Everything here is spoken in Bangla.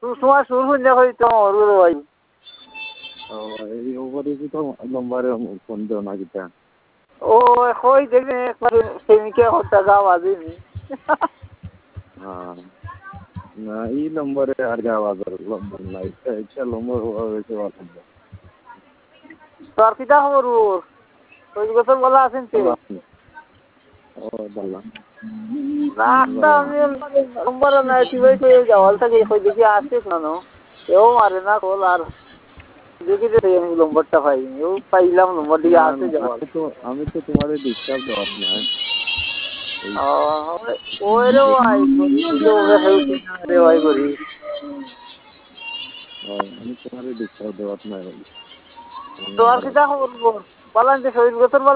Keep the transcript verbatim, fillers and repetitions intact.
তোমার শুরু হয়ে হয়তো ওর ভাই এই ওভারে কি তো নম্বরে ফোন দাও না কিটা ও কই দেখে একবার প্রেমিকা হত্যা যাও আজিনি হ্যাঁ না এই নম্বরে আর যাওয়া যাবে নম্বর নাই এটা নম্বর হয়েছে অসম্ভব তোর কিটা খবর ওর ওই বছর বলা আছেন তে ও বললাম রাস্তা আমি নম্বর নাই তুই ভাই কই যাওয়াল থেকে কই দেখি আসছিস না নো এও মারে না কল আর দেখি যে আমি নম্বরটা পাইনি ও পাইলাম নম্বর দিয়ে আসছে যাওয়াল তো আমি তো তোমারে ডিস্টার্ব দেওয়ার না ও ওই রে ভাই তো হেউছি না রে ভাই করি আমি তোমারে ডিস্টার্ব দেওয়ার না তোর কিটা খবর বল বলেন যে শহীদ গোসল